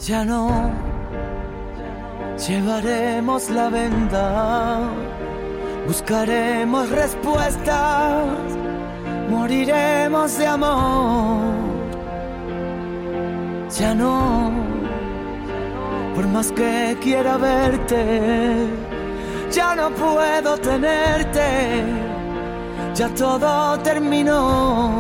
Ya no llevaremos la venda, buscaremos respuestas, moriremos de amor. Ya no, por más que quiera verte, ya no puedo tenerte, ya todo terminó.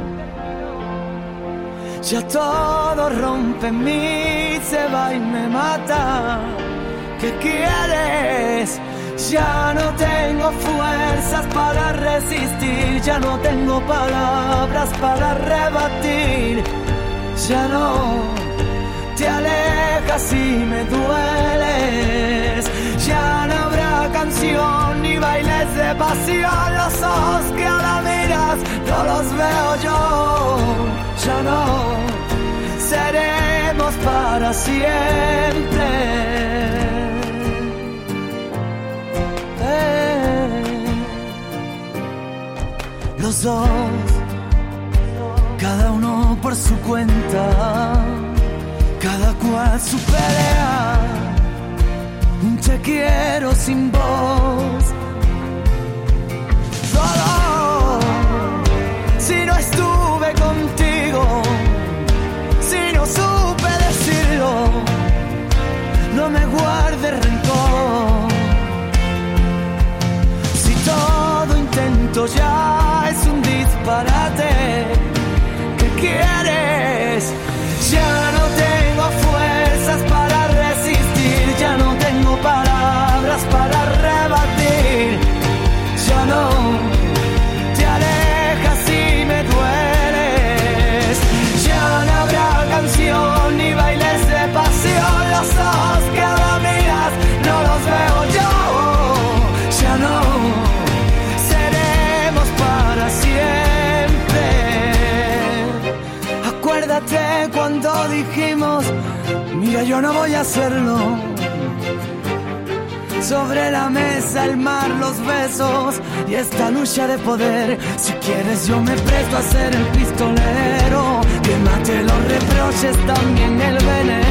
Ya todo rompe en mí, se va y me mata. ¿Qué quieres? Ya no tengo fuerzas para resistir, ya no tengo palabras para rebatir. Ya no te alejas y me dueles. Ya no habrá canción ni bailes de pasión. Los ojos que ahora miras no los veo yo. Ya no seremos para siempre. Los dos, cada uno por su cuenta, cada cual su pelea. Un te quiero sin voz. Solo si no estuve contigo, si no supe decirlo, no me guardes rencor. Si todo intento ya es un disparate, ¿qué quieres? Ya no tengo fuerzas para resistir, ya no tengo palabras para rebatir. Ya no te alejas y me dueles. Ya no habrá canción ni bailes de pasión. Los ojos que ahora miras no los veo yo. Ya no seremos para siempre. Acuérdate cuando dijimos, mira, yo no voy a hacerlo. Sobre la mesa el mar, los besos y esta lucha de poder. Si quieres yo me presto a ser el pistolero que mate los reproches, también el veneno.